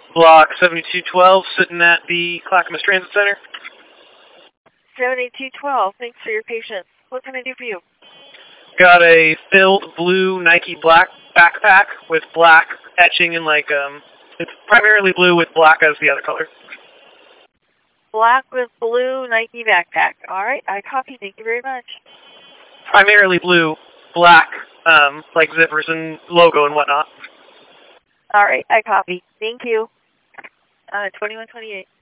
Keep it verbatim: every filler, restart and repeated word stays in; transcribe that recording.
Block seventy-two twelve, sitting at the Clackamas Transit Center. seventy-two twelve, thanks for your patience. What can I do for you? Got a filled blue Nike black backpack with black etching and like, um, it's primarily blue with black as the other color. Black with blue Nike backpack. All right, I copy. Thank you very much. Primarily blue, black, um, like zippers and logo and whatnot. All right, I copy. Thank you. Uh, twenty-one twenty-eight.